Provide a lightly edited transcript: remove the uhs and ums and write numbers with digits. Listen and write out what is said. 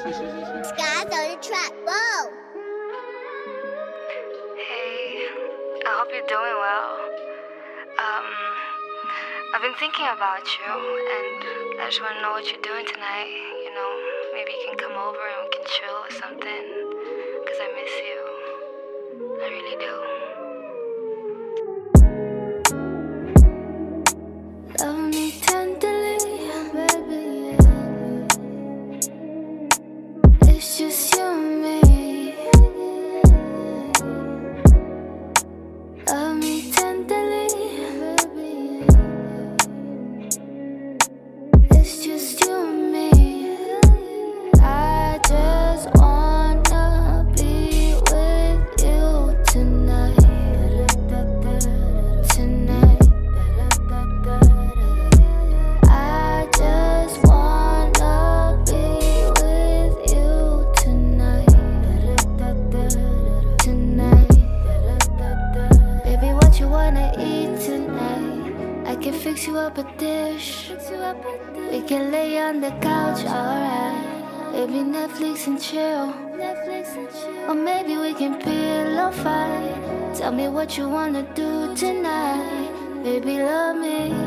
Skies on the track, whoa. Hey, I hope you're doing well. I've been thinking about you, and I just want to know what you're doing tonight. You know, maybe you can come over and we can chill or something, because I miss you. I really do. Love me tenderly, baby. It's just you and me. Love me tenderly, baby. It's just you and me. I just wanna be with you tonight. Tonight. I just wanna be with you tonight. Tonight. Baby, what you wanna eat tonight? I can fix you up a dish. We can lay on the couch, alright. Baby, Netflix and chill. Or maybe we can pillow fight. Tell me what you wanna do tonight. Baby, love me.